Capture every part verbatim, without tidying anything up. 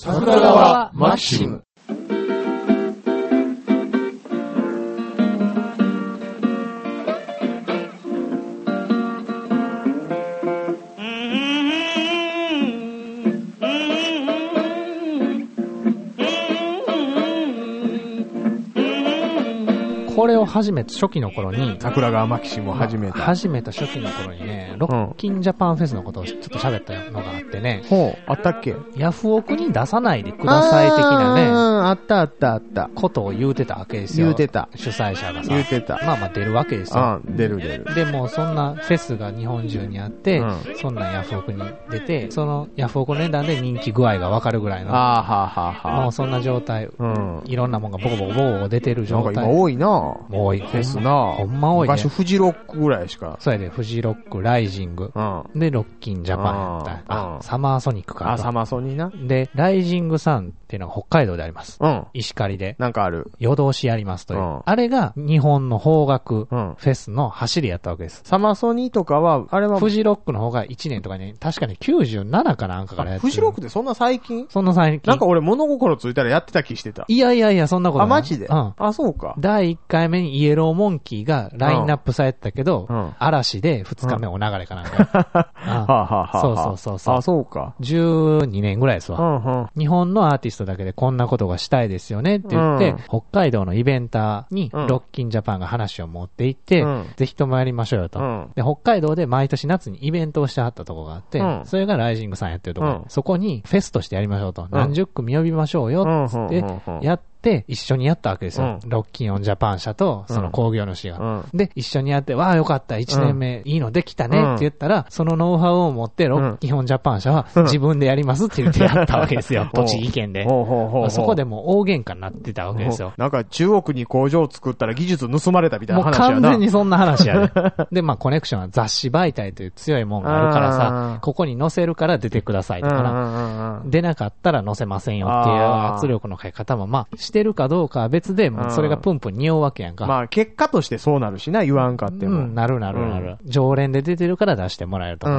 桜川マキシム。 これを始めた初期の頃に、 桜川マキシムを始めた。 始めた初期の頃にね、ロッキンジャパンフェスのことをちょっと喋ったのがあってね。 ほう、あったっけ？ ヤフオクに出さないでください的なね。 あったあったあった。 ことを言うてたわけですよ。 言うてた。 主催者がさ。 言うてた。 まあまあ出るわけですよ。 うん、出る出る。 でもそんなフェスが日本中にあって、うん、そんなヤフオクに出て、そのヤフオクの値段で人気具合がわかるぐらいの。 あーはーはーはー。 もうそんな状態。うん。いろんなもんがボコボコボコボコ出てる状態。 なんか今多いな多い。 フェスなほんま多いね。 昔フジロックぐらいしか。 そうやで、フジロック、ライジング。うん。で、ロッキンジャパンやった。あ、サマーソニックか。 あ、サマーソニーな。 で、ライジングさんっていうのが北海道であります。うん。石狩で。 なんかある。 夜通しやりますという。うん、あれが日本の邦楽フェスの走りやったわけです。 サマーソニーとかは、あれは。 フジロックの方がいちねんとかね、確かにきゅうじゅうななかなんかからやってる。 フジロックってそんな最近？ そんな最近。 なんか俺物心ついたらやってた気してた。 いやいやいや、そんなことない。 あ、マジで？うん。あ、そうか。 だいいっかいめにイエローモンキーがラインナップされてたけど、うん、嵐でふつかめお流れかなんか。 はあ、はあ、 そうそうそうそう。 あ、そうか。 じゅうにねんぐらいですわ、うんうん。日本のアーティストだけでこんなことがしたいですよねって言って、うん、北海道のイベンターにロッキンジャパンが話を持って行って、うん、ぜひともやりましょうよと、うん。で、北海道で毎年夏にイベントをしてはったとこがあって、うん、それがライジングさんやってるところ、うん、そこにフェスとしてやりましょうと。うん、何十組呼びましょうよっつってやって、で、一緒にやったわけですよ。うん、ロッキンオンジャパン社と、その工業主が、うん。で、一緒にやって、わあよかった、一年目、うん、いいのできたねって言ったら、そのノウハウを持って、ロッキンオンジャパン社は自分でやりますって言ってやったわけですよ。栃木県で。そこでもう大喧嘩になってたわけですよ。 なんか中国に工場を作ったら技術盗まれたみたいな話やな。 もう完全にそんな話やね。で、まあコネクションは雑誌媒体という強いもんがあるからさ、ここに載せるから出てくださいとかな。出なかったら載せませんよっていう圧力のかけ方も、まあ、してるかどうかは別で、もうそれがプンプン匂うわけやんか。 まあ結果としてそうなるしな、言わんかっても。 うん、なるなるなる、うん。常連で出てるから出してもらえるとか。うん、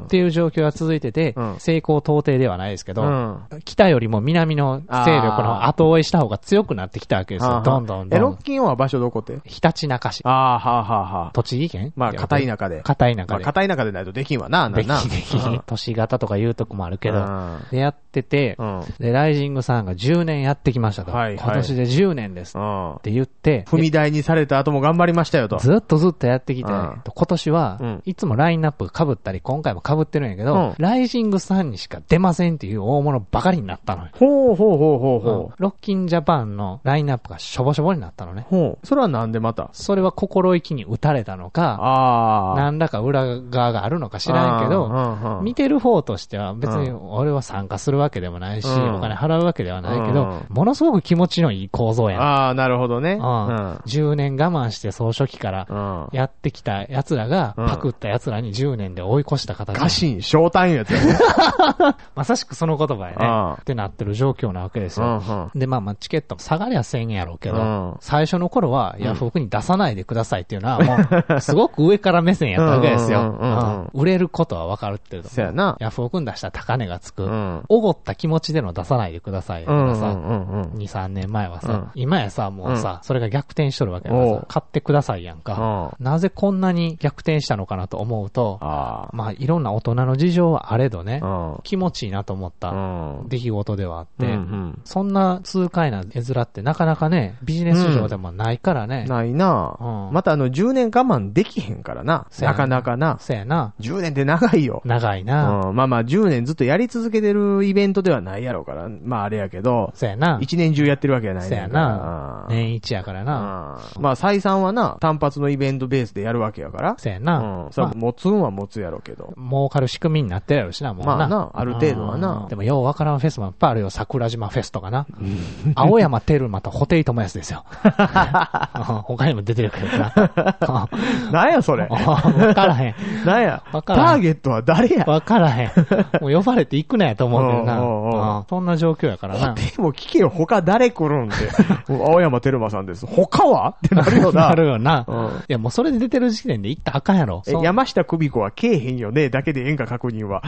っていう状況が続いてて、うん、成功到底ではないですけど、うん、北よりも南の勢力の後追いした方が強くなってきたわけですよ。どんどんどん。 え、ロッキンは場所どこって？ ひたちなか市。 ああ、はあはあはあ。 栃木県？ まあ、片田舎で。 片田舎で。 まあ、片田舎でないとできんわな、なんな。 できんできん。都市型とかいうとこもあるけど。で、やってて、うん、で、ライジングさんがじゅうねんやってきましたと。はいはい、今年でじゅうねんです。うんって言って、 踏み台にされた後も頑張りましたよと。 ずっとずっとやってきて、うん、今年は、うん、いつもラインナップが被ったり、今回も被ってるんやけど、うん、ライジングさんにしか出ませんっていう大物ばかりになったのよ。 ほうほうほうほうほう、うん。 ロッキンジャパンのラインナップがしょぼしょぼになったのね。 ほう。それはなんでまた？ それは心意気に打たれたのか、あ何らか裏側があるのか知らんけど、うんうん、見てる方としては別に俺は参加するわけでもないし、うん、お金払うわけではないけど、うん、ものすごく気持ちのいい構造やん。 ああ、なるほどね。 うんうん、じゅうねん我慢して総書記からやってきた奴らが、パクった奴らにじゅうねんで追い越した形。 ガシン、ショータイムやつやね。 まさしくその言葉やね。ってなってる状況なわけですよ。うんうん、で、まあまあチケットも下がりゃせんやろうけど、うん、最初の頃はヤフオクに出さないでくださいっていうのはもう、すごく上から目線やったわけですよ。売れることは分かるっていうそうやな。 ヤフオクに出したら高値がつく。おご、うん、った気持ちでの出さないでくださいとかさ、に、さんねんまえはさ、うん、今やさ、もうさ、それが逆転しとるわけだからさ、買ってくださいやんか。なぜこんなに逆転したのかなと思うと、あまあいろんな大人の事情はあれどね、気持ちいいなと思った出来事ではあって、うんうん、そんな痛快な絵面ってなかなかね、ビジネス上でもないからね。 うん、ないな、うん、またあのじゅうねん我慢できへんからな。なかなかな。 そうやな。 じゅうねんって長いよ。 長いな。 うん、まあまあじゅうねんずっとやり続けてるイベントではないやろうから、まああれやけど、 そうやな。 一年中やってるわけやないねんから。 そうやな。年一やからな。 まあ採算はな、単発のイベントベースでやるわけやから。 そうやな。 うん。それは持つんは持つやろうけど。 儲かる仕組みになってるやろしな、もうな。 まあな、ある程度はな。 でもようわからんフェスもいっぱいあるよ。桜島フェスとかな。青山テルマとホテイトモヤスですよ。他にも出てるけどな。 なんやそれ。 わからへん。 なんや。ターゲットは誰や。 わからへん。もう呼ばれていくなやと思うけどな。そんな状況やからな。 でも聞けよ、他誰来来るんで、青山テルマさんです。他はってなるよな。 なるよな。 うん、いや、もうそれで出てる時点で行ったらあかんやろ。 え、山下久美子はけえへんよね、だけでええんか確認は。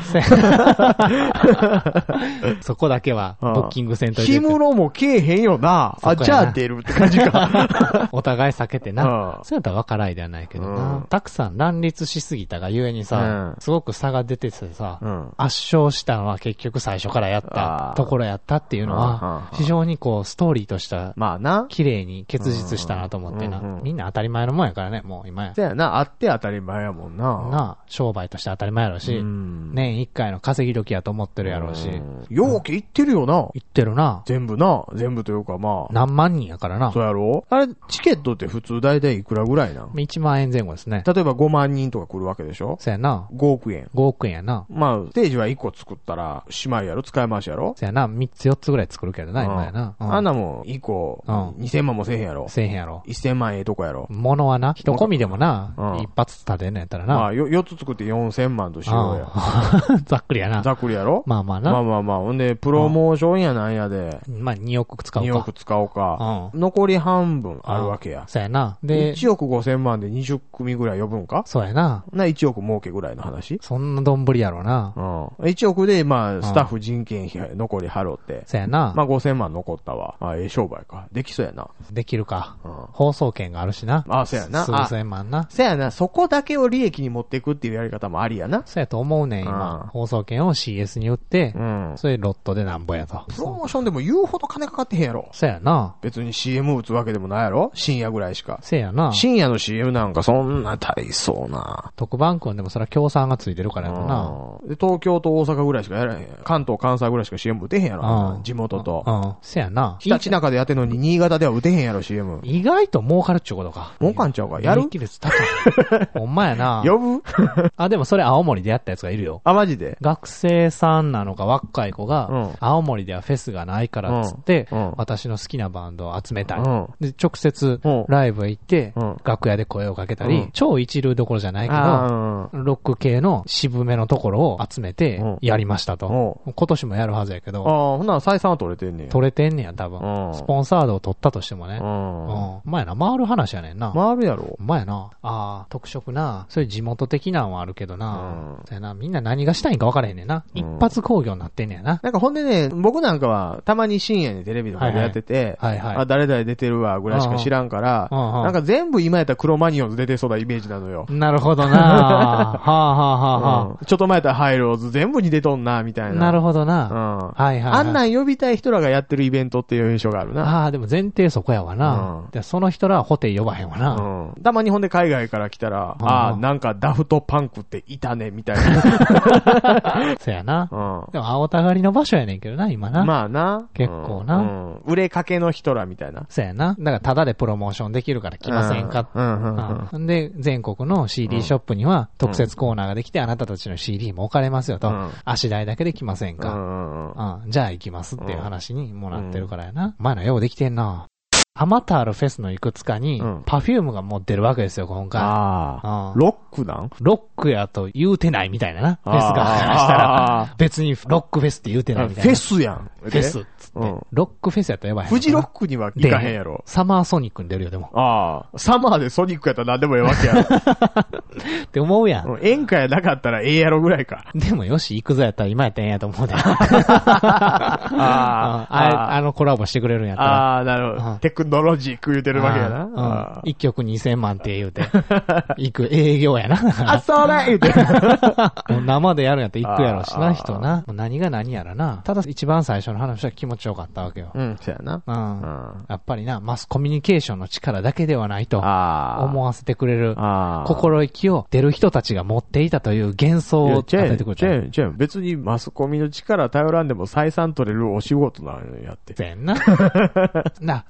そこだけは、ブッキングせんといて。 氷室もけえへんよな。あ、じゃあ出るって感じか。 お互い避けてな。そうやったら分からいではないけどな。うん、たくさん乱立しすぎたがゆえにさ、うん、すごく差が出ててさ、うん、圧勝したのは結局最初からやったところやったっていうのは、非常にこう、ストーリーとした、まあな、綺麗に結実したなと思ってな。うんうん、みんな当たり前のもんやからね、もう今や。 そうやな、あって当たり前やもんな。 なあ、商売として当たり前やろうし、うん、年一回の稼ぎ時やと思ってるやろうし。 ようけ言ってるよな。 言ってるな。 全部な、全部というかまあ。 何万人やからな。 そうやろ？あれ、チケットって普通大体いくらぐらいなん？ いちまんえんぜん後ですね。 例えばごまん人とか来るわけでしょ？ そうやな。 ごおくえん。 ごおくえんやな。 まあ、ステージはいっこ作ったら、しまいやろ？使い回しやろ？ そうやな。みっつよっつぐらい作るけどな、今やな。 あんなもん、いっこ、にせんまんもせえへんやろ？ せえへんやろ。 せんまんええとこやろ。 物はな、一込みでもな、一発立てんのやったらな。 まあ、よっつ作ってよんせんまんとしようや。 ざっくりやな。 ざっくりやろ？ まあまあな。 まあまあまあ。ほんで、プロモーションやなんやで。 まあにおく使おうか。 におく使おうか。残り半分あるわけや。 そうやな。で、 いちおくごせんまんでにじゅっくみぐらい呼ぶんか？ そうやな。 な、いちおく儲けぐらいの話？ そんなどんぶりやろな。 うん。いちおくで、まあ、スタッフ人件費残り払って。 そうやな。 まあごせんまん残ったわ。あ、ええ商売か。できそうやな。 できるか。うん。放送権があるしな。 あ、そうやな。 数千万な。 そうやな。そこだけを利益に持っていくっていうやり方もありやな。 そうやと思うねん、今。放送権を シーエス に売って、うん。それロットでなんぼやと。 プロモーションでも言うほど金かかってへんやろ。 そうやな。 別に シーエム 打つわけでもないやろ？深夜ぐらいしか。 せやな。 深夜の シーエム なんかそんな大層な。 特番組でもそれは協賛がついてるからやもんな。 で、東京と大阪ぐらいしかやらへん。関東、関西ぐらいしか シーエム 打てへんやろ。地元と。 うん。せやな。 ひたちなかでやってんのに新潟では打てへんやろ、シーエム。 意外と儲かるっちゅうことか。 儲かんちゃうか。やる？ 利益率高い。ほんまやな。 呼ぶ？ あ、でもそれ青森でやったやつがいるよ。 あ、マジで？ 学生さんなのか若い子が、うん、青森ではフェスがないからっつって、うん、私の好きなバンドを集めたい。うん、で、直接ライブへ行って、うん、楽屋で声をかけたり、うん、超一流どころじゃないけど、うん、ロック系の渋めのところを集めてやりましたと。うん、今年もやるはずやけど。 ああ、ほんなら採算は取れてんねや。 取れてんねや、多分。うん、スポンサードを取ったとしてもね。うん。うん。前やな、回る話やねんな。 回るやろ。 前やな。ああ、特色な。そういう地元的なんはあるけどな。うん。そうやな、みんな何がしたいんか分からへんねんな。うん、一発工業になってんねやな。 なんかほんでね、僕なんかはたまに深夜にテレビとかでやってて、はいはい、はいはい、あ、誰々出てるわ、ぐらいしか知らんから、うんうん、なんか全部今やったらクロマニオンズ出てそうなイメージなのよ。 なるほどなはあはあはあはあ、 うん。ちょっと前やったらハイローズ全部に出とんな、みたいな。 なるほどな。うん。はいはい、はい。 あんなん呼びたい人らがやってるイベントっていう印象があるな。 ああ、でも前提そこやわな。うん、でその人らはホテル呼ばへんわな。 うん。たまにほんで海外から来たら、うん、ああ、なんかダフトパンクっていたね、みたいな。 そやな。うん。でも青たがりの場所やねんけどな、今な。 まあな。 結構な。うん。 売れかけの人らみたいな。 そやな。だからタダでプロモーションできるから来ませんか。うん。うん。うん。で、全国の シーディー ショップには特設コーナーができて、あなたたちの シーディー も置かれますよと。うん。足代だけで来ませんか。うん。うん。じゃあ行きますっていう話にもなってるからやな。前のようできてんな。あまたあるフェスのいくつかに、パフュームが持ってるわけですよ、今回。ああ、うん。ロックなん？ロックやと言うてないみたいなな。フェスが話したら、別にロックフェスって言うてないみたいな。 フェスやん。 フェスっつって。うん、ロックフェスやったらやばい。 フジロックには行かへんやろ。 サマーソニックに出るよ、でも。 ああ。サマーでソニックやったら何でもええわけやろ。 って思うやん。 演歌やなかったらええやろぐらいか。 でもよし、行くぞやったら今やったらええんやと思うで。ああ。あのコラボしてくれるんやったら。ああ、 なるほど。テクノロジー食うてるわけやな。 一曲にせんまんって言うて。行く営業やな。 あ、それ言うて。 生でやるんやったら行くやろしな、人な。何が何やらな。ただ一番最初の話は気持ちよかったわけよ。 うん、そうやな。うん。やっぱりな、マスコミュニケーションの力だけではないと思わせてくれる心意気を出る人たちが持っていたという幻想を与えてくれた。 違う、違う。別にマスコミの力頼らんでも採算取れるお仕事なんやって。 せんな。な、ギャラ高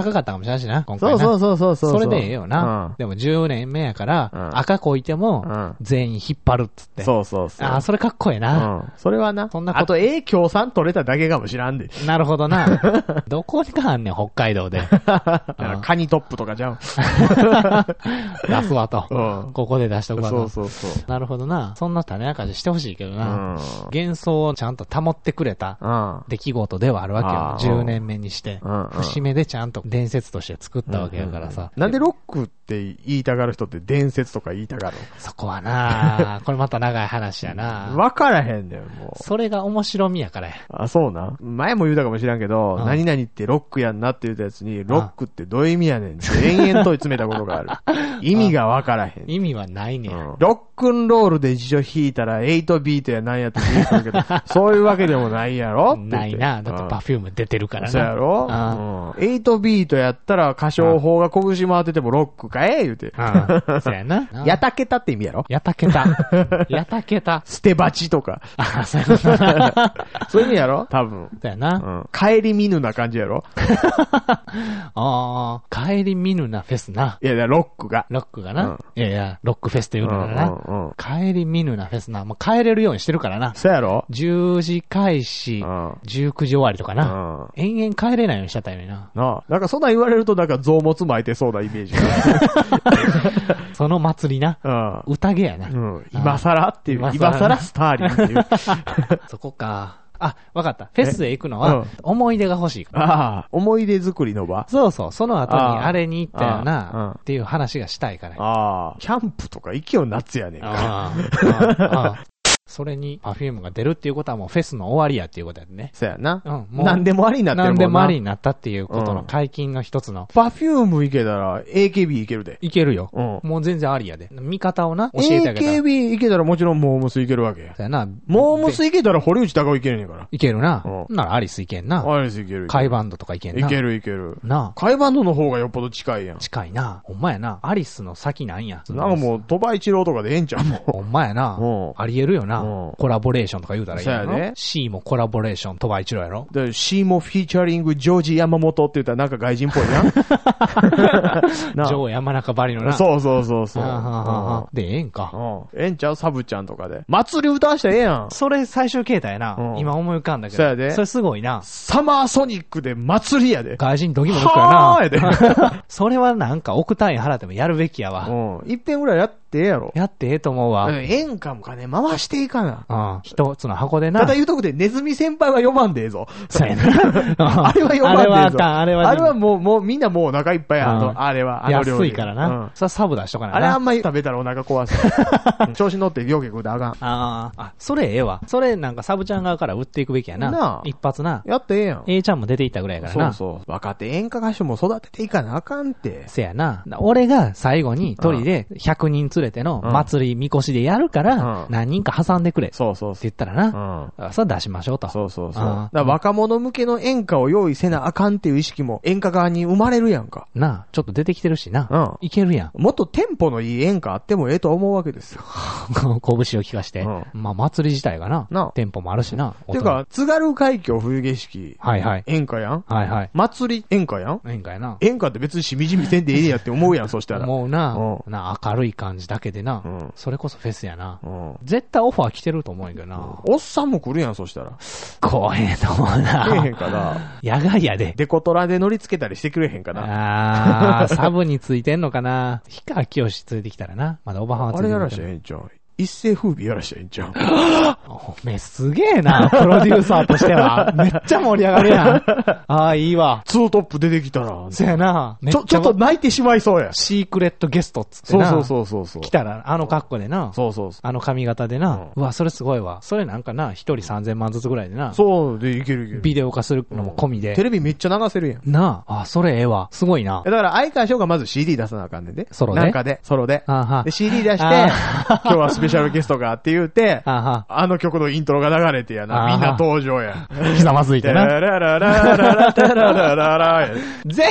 高かったかもしれないしな、今回な。 そうそうそうそう。 それでええよな。うん、でもじゅうねんめやから、うん、赤こいても、全員引っ張るっつって。 そうそうそう。 ああ、それかっこええな。うん。 それはな。そんなこと。あと、ええ協賛取れただけかもしらんで。 なるほどな。どこにかあんねん、北海道で。 カニトップとかじゃん。 出すわと。うん、ここで出しとくわと。 そうそうそう。 なるほどな。そんな種明かししてほしいけどな。うん、幻想をちゃんと保ってくれた出来事ではあるわけよ。じゅうねんめにして。うん、節目でちゃんと伝説として作ったわけやからさ。 なんでロックって言いたがる人って伝説とか言いたがる？ そこはなこれまた長い話やな。 わからへんだよ、もう。それが面白みやからや。 あ、そうな。前も言うたかもしらんけど、何々ってロックやんなって言ったやつに、ロックってどういう意味やねんって延々問い詰めたことがある。意味がわからへん。 意味はないねん。 ロックンロールで一度弾いたらはちビートやなんやって言うてるけど、そういうわけでもないやろないな。だってパフューム出てるからな。 そうやろうん。はちビートやったら歌唱法が拳回っててもロックかえ言うて。 うん。そうやな。 やたけたって意味やろやたけた。やたけた。 捨て鉢とか。 あ、そういうそういう意味やろ多分。 そうやな。 うん。帰り見ぬな感じやろああ、帰り見ぬなフェスな。 いやいや、ロックが。 ロックがな。うん、いやいや、ロックフェスって言うのからな。うんうん、帰り見ぬなフェスな。もう帰れるようにしてるからな。 そうやろじゅうじ開始、うん、じゅうくじ終わりとかな。うん、延々帰れないようにしちゃったよな。 なあ。なんかそんなん言われるとなんか臓物巻いてそうなイメージが。 その祭りな。うん、宴やな。 うん、今更っていう。今更スターリーっていう。 そこか。あ、わかった。フェスへ行くのは、うん、思い出が欲しいから。 ああ、思い出作りの場そうそう。その後にあれに行ったよな、っていう話がしたいから。 ああ、キャンプとか行きよ夏やねんか。ああ。それにパフュームが出るっていうことはもうフェスの終わりやっていうことやね。 そうやな。うん。もう何でもありになってるもんな。 何でもありになったっていうことの解禁の一つの。 パフューム行けたら エーケービー 行けるで。 行けるよ。うん。もう全然ありやで。見方をな、教えてあげたら。 エーケービー 行けたらもちろんモームス行けるわけ。 そうやな。 モームス行けたら堀内隆夫行けるねんから。 行けるな。うん。ならアリス行けんな。 アリス行ける。 カイバンドとか行けんな。 行ける行ける。 なあ。カイバンドの方がよっぽど近いやん。 近いな。ほんまやな。アリスの先なんや。 なんかもう、鳥羽一郎とかでええんちゃうもん。 ほんまやな。うん。ありえるよな。うん。コラボレーションとか言うたらいいやろ。 そうやね。 C もコラボレーション、鳥羽一郎やろ。 で、C もフィーチャリング、ジョージ山本って言ったらなんか外人っぽいやん。 ジョー山中ばりのな。 そうそうそうそう。 で、ええんか。 うん。ええんちゃうサブちゃんとかで。祭り歌わしたらええやん。 それ最終形態やな。今思い浮かんだけど。 そうやで。 それすごいな。 サマーソニックで祭りやで。 外人ドキも抜くからな。はーやで。それはなんか億単位払ってもやるべきやわ。 うん。一遍ぐらいやってええやろ。 やってええと思うわ。 演歌も金回していいかな。 うん。一つの箱でな。 ただ言うとくで、ネズミ先輩は読まんでええぞ。 そうやな。 あれは読まんでええぞ。あれはあかん、 あれは。 あれはもう、もうみんなもうお腹いっぱいやん。あれは、あの料理。 安いからな。それはサブ出しとかな。 あれあんまり食べたらお腹壊す。調子乗って料理食うてあかん。ああ。あ、それええわ。それなんかサブちゃん側から売っていくべきやな。なあ。一発な。 やってええやん。 A ちゃんも出ていったぐらいやからな。 そうそう。若手演歌歌手も育てていかなあかんって。 せやな。俺が最後に鳥でひゃくにん連れての祭りみこしでやるから、何人か挟んでくれ。 そうそう。 って言ったらな。うん。それ出しましょうと。 そうそうそう。だから若者向けの演歌を用意せなあかんっていう意識も演歌側に生まれるやんか。 なあ、ちょっと出てきてるしな。うん。いけるやん。 もっとテンポのいい演歌あってもええと思うわけですよ。 拳を聞かして。うん。まあ祭り自体がな。なあ。テンポもあるしな。 てか、津軽海峡冬景色。 はいはい。 演歌やん。 はいはい。 祭り演歌やん。 演歌やな。 演歌って別にしみじみせんでええやって思うやん、そしたら。 思うな。うん。な、明るい感じだけでな。うん。それこそフェスやな。うん。絶対オファー来てると思うんやけどな。 おっさんも来るやん、そしたら。 怖えと思うな。 来えへんかな。 野外やで。 デコトラで乗り付けたりしてくれへんかな。 あー、サブについてんのかな。氷川きよし連れてきたらな。まだおばはんはついてる。 あれやらしゃええんちゃう。一世風靡やらしちゃいいんちゃう。 おめえすげえな、プロデューサーとしては。めっちゃ盛り上がるやん。ああ、いいわ。 ツートップ出てきたら。 そうやな。 ちょ、ちょっと泣いてしまいそうや。 シークレットゲストっつってな。 そうそうそうそう。 来たら、あの格好でな。 そうそうそう。 あの髪型でな。うん、うわ、それすごいわ。それなんかな、一人さんぜんまんずつぐらいでな。 そうで、いけるいける。 ビデオ化するのも込みで。 テレビめっちゃ流せるやん。 なあ。あ、それええわ。すごいな。 だから相川翔がまず シーディー 出さなあかんねんで。 ソロで。 なんかで、ソロで。 あは。 で、シーディー 出して、今日はスペペシャルゲストがって言うて、あの曲のイントロが流れてやな、みんな登場や。 ひざまずいてな。ララララララララララ全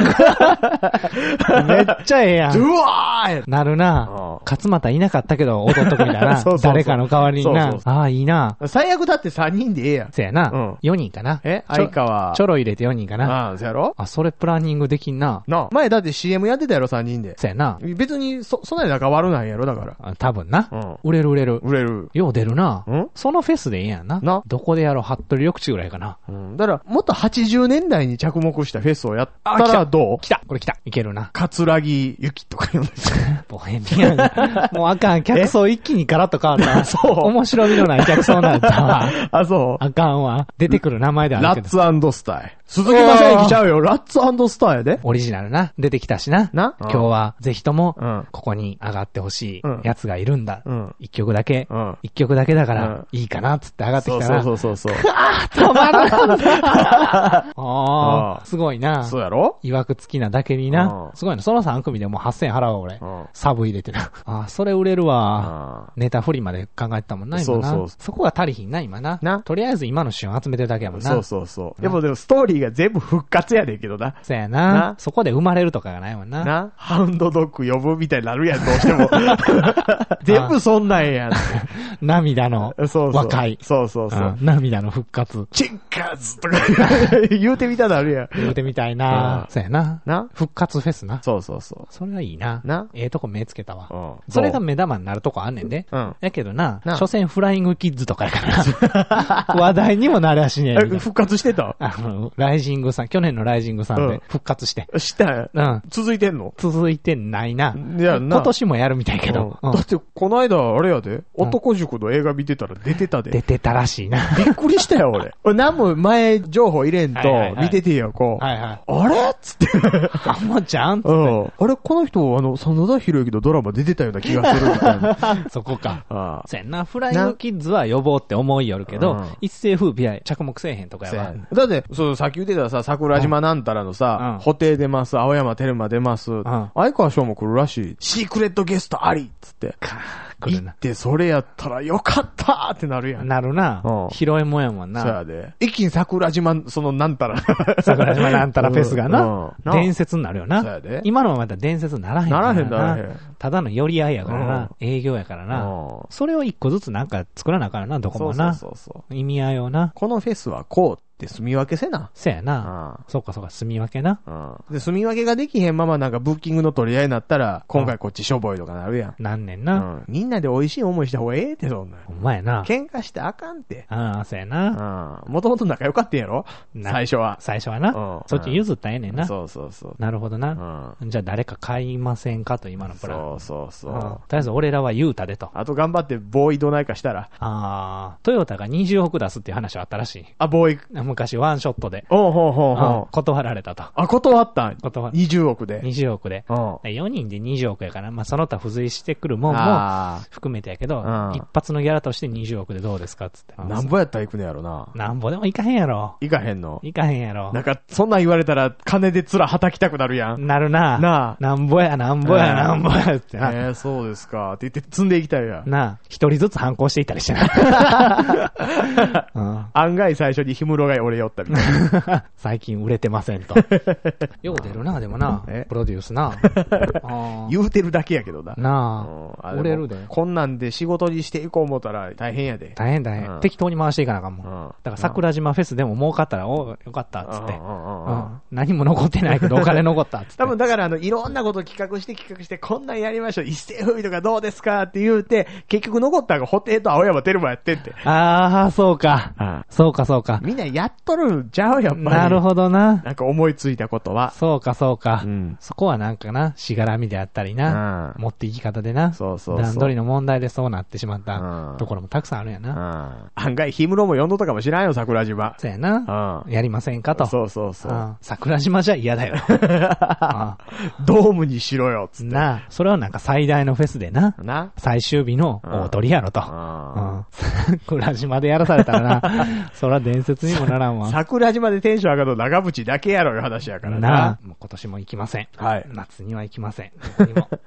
力めっちゃええやん。 うわーなるな。勝俣いなかったけど踊っとくみたいな。そうそうそう誰かの代わりにな。ああ、いいな。 最悪だってさんにんでええやん。 そうやな。うん、よにんかな。 え相川。 ちょろ入れてよにんかな。 ああ、そうやろあ、それプランニングできんな。 な前だって シーエム やってたやろ、さんにんで。 そうやな。 別に、そ、そんなに仲悪ないやろ、だから。 あ多分な。うん。売れる売れる。 売れる。 よう出るな。 うんそのフェスでええやんな。な。どこでやろう、服部緑地ぐらいかな。 うん。だから、もっとはちじゅうねんだいに着目したフェスをやったらどう来たこれ来たいけるな。 桂木ゆきとか読んでボヘミアン。もうあかん。客層一気にガラッと変わった。そう。面白みのない客層なんだわ。 あ、そう。 あかんわ。出てくる名前であるけど。 ラッツ&スタイル。鈴木正幸ちゃうよ。ラッツ&スターやで。 オリジナルな。出てきたしな。 な、 うん、今日はぜひとも、うん、ここに上がってほしいやつがいるんだ。うん、一曲だけ、うん、一曲だけだから、うん、いいかなっつって上がってきたら。 そうそうそうそう。 あー、止まらんああ、すごいな。 そうやろいわくつきなだけにな。すごいな。そのさん組でもうはっせんえん払うわ、俺。サブ入れてな。あ、それ売れるわ。ネタ振りまで考えてたもんな、今な。そうそう。そこが足りひんな、今な。な。とりあえず今の旬集めてるだけやもんな。 そうそうそう。でもでもストーリーが全部復活やねんけどな。 そうやな。なそこで生まれるとかがないもんな。 な。ハウンドドッグ呼ぶみたいになるやん、どうしても。全部そんなんやん。 涙の和解。 そうそうそう。 涙の復活。 チンカーズとか言うてみたなるやん。 言うてみたいな。そうやな。 な。 復活フェスな。 そうそうそう。 それはいいな。 な。 ええとこ目つけたわ。それが目玉になるとこあんねんで。うん。やけどな、所詮フライングキッズとかやからな。話題にもなりゃしねえ。 復活してたあの、ライジングさん、去年のライジングさんで復活して。 したんうん。続いてんの続いてないな。いや、な。今年もやるみたいけど。 だって、この間、あれやで、男塾の映画見てたら出てたで。 出てたらしいな。 びっくりしたよ、俺。俺何も前情報入れんと、見ててよ、こう。はいはい。あれっつって。 あんまちゃんつって。 うん。あれ、この人、あの、真田広之のドラマ出てたような気がするみたいな。 そこか。ああ。そうやな、フライングキッズは呼ぼうって思いよるけど、一世風靡は着目せえへんとかやわ。 だって、そう、さっき言ってたさ、桜島なんたらのさ、布袋出ます、青山テルマ出ます、相川翔も来るらしい。シークレットゲストありっつって。行って、それやったらよかったーってなるやん。 なるな。広いもんやもんな。 そうやで。一気に桜島、そのなんたら。 桜島なんたらフェスがな。伝説になるよな。そうやで。今のはまた伝説にならへんからな。ならへんならへん。ただの寄り合いやからな。営業やからな。それを一個ずつなんか作らなあからな、どこもな。そうそうそう。意味合いをな。 このフェスはこう。で、住み分けせな。 せやな。うん。そうかそうか、住み分けな。 うん。で、住み分けができへんままなんかブッキングの取り合いになったら、今回こっちしょぼいとかなるやん。 なんねんな。うん。 みんなで美味しい思いした方がええってそんなん。 ほんまやな。 喧嘩してあかんって。 ああ、そうやな。 うん。もともと仲良かったんやろ最初は。 最初はな。うん。そっち譲ったらええねんな。 そうそうそう。 なるほどな。うん。じゃあ誰か買いませんかと、今のプラン。 そうそうそう。 とりあえず俺らは言うたでと。 あと頑張ってボーイどないかしたら。 ああ。トヨタがにじゅうおく出すっていう話はあったらしい。 あ、ボーイ。 昔ワンショットで。 おうほうほうほう。 断られたと。 あ、断ったん断にじゅうおくで。 にじゅうおくで。よにんでにじゅうおくやから、まあその他付随してくるもんも含めてやけど、一発のギャラとしてにじゅうおくでどうですかっつって。 なんぼやったら行くねやろな。 なんぼでも行かへんやろ。 行かへんの行かへんやろ。 なんか、そんなん言われたら金で面はたきたくなるやん。 なるな。 なあ。 なんぼや、なんぼや、なんぼやって。 ええ、そうですか。って言って積んでいきたいやん。 なあ。一人ずつ反抗していったりしてな。 案外最初に氷室が俺寄ったみたいな。 最近売れてませんと。よう出るな、でもな。プロデュースな。 言うてるだけやけどな。 なあ。売れるで。 こんなんで仕事にしていこう思ったら大変やで。 大変大変。適当に回していかなあかんもん。だから桜島フェスでも儲かったら、およかったっつって。何も残ってないけどお金残ったっつって。 多分だからあの、いろんなこと企画して企画して、こんなんやりましょう。一世風靡とかどうですかって言うて、結局残ったのが布袋と青山テルマやってって。 ああ、そうか。そうかそうか。 みんなやっとるんちゃうやっぱり。 なるほどな。 なんか思いついたことは。 そうかそうか。うん、そこはなんかな、しがらみであったりな、うん、持っていき方でな、そうそうそう段取りの問題でそうなってしまったところもたくさんあるんやな。 うん、案外、氷室も呼んどったかもしれんよ、桜島。 そうやな。うん、やりませんかと。 そうそうそう。うん、 桜島じゃ嫌だよ。 ドームにしろよ、つって。 なそれはなんか最大のフェスでな。な最終日の大鳥やろと。桜島でやらされたらな、それは伝説にもならんわ。 桜島でテンション上がるの長渕だけやろいう話やからな。 なもう今年も行きません。はい。夏には行きません。どこにも。